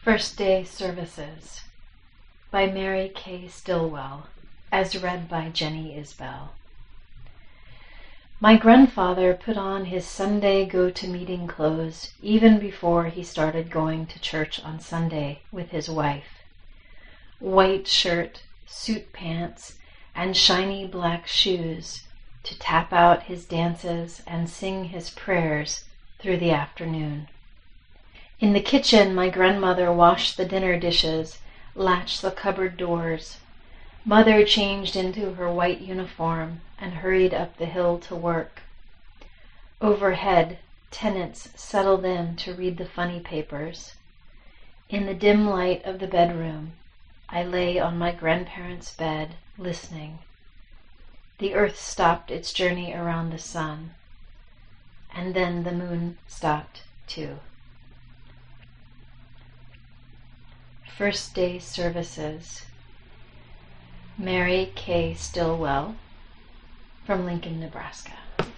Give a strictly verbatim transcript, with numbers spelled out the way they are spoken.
First Day Services by Mary K. Stillwell, as read by Jenny Isbell. My grandfather put on his Sunday go-to-meeting clothes even before he started going to church on Sunday with his wife. White shirt, suit pants, and shiny black shoes to tap out his dances and sing his prayers through the afternoon. In the kitchen, my grandmother washed the dinner dishes, latched the cupboard doors. Mother changed into her white uniform and hurried up the hill to work. Overhead, tenants settled in to read the funny papers. In the dim light of the bedroom, I lay on my grandparents' bed, listening. The earth stopped its journey around the sun, and then the moon stopped too. First Day Services, Mary K. Stillwell, from Lincoln, Nebraska.